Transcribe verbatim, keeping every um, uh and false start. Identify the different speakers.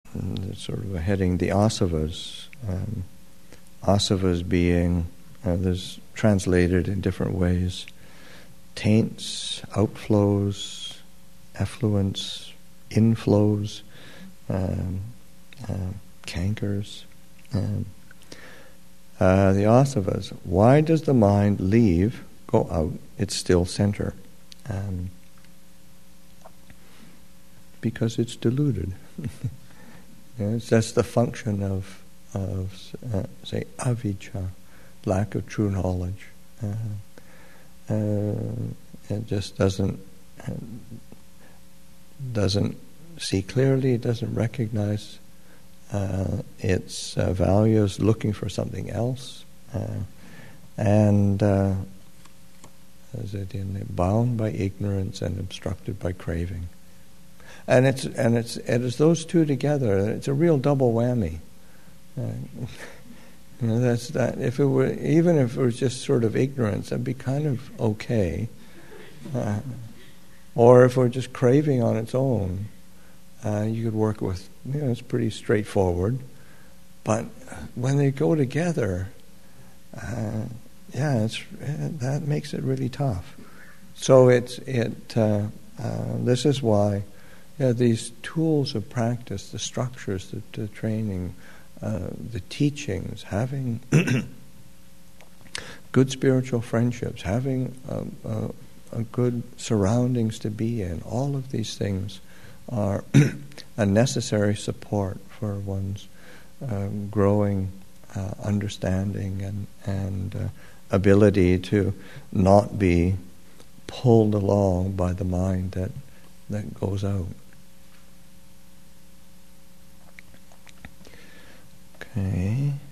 Speaker 1: sort of a heading, the asavas. Um, asavas being, uh, there's translated in different ways, taints, outflows, effluents, inflows, um, uh, cankers. Um, uh, the asavas. Why does the mind leave, go out, its still center? Um, because it's deluded. Yes, that's the function of, of uh, say, avijja, lack of true knowledge. Uh, uh, it just doesn't uh, doesn't see clearly. It doesn't recognize uh, its uh, values. Looking for something else, uh, and uh, is it in bound by ignorance and obstructed by craving. And it's and it's it is those two together. It's a real double whammy. Uh, you know, that's that. If it were, even if it was just sort of ignorance, that'd be kind of okay. Uh, or if we're just craving on its own, uh, you could work with. You know, it's pretty straightforward. But when they go together, uh, yeah, it's that makes it really tough. So it's it. Uh, uh, this is why. Yeah, these tools of practice, the structures, the, the training, uh, the teachings, having good spiritual friendships, having a, a, a good surroundings to be in, all of these things are a necessary support for one's um, growing uh, understanding and, and uh, ability to not be pulled along by the mind that, that goes out. Okay.